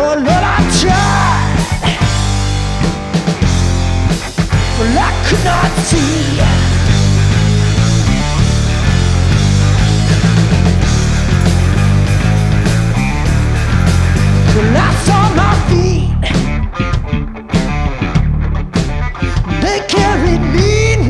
Oh Lord, I tried, but I could not see.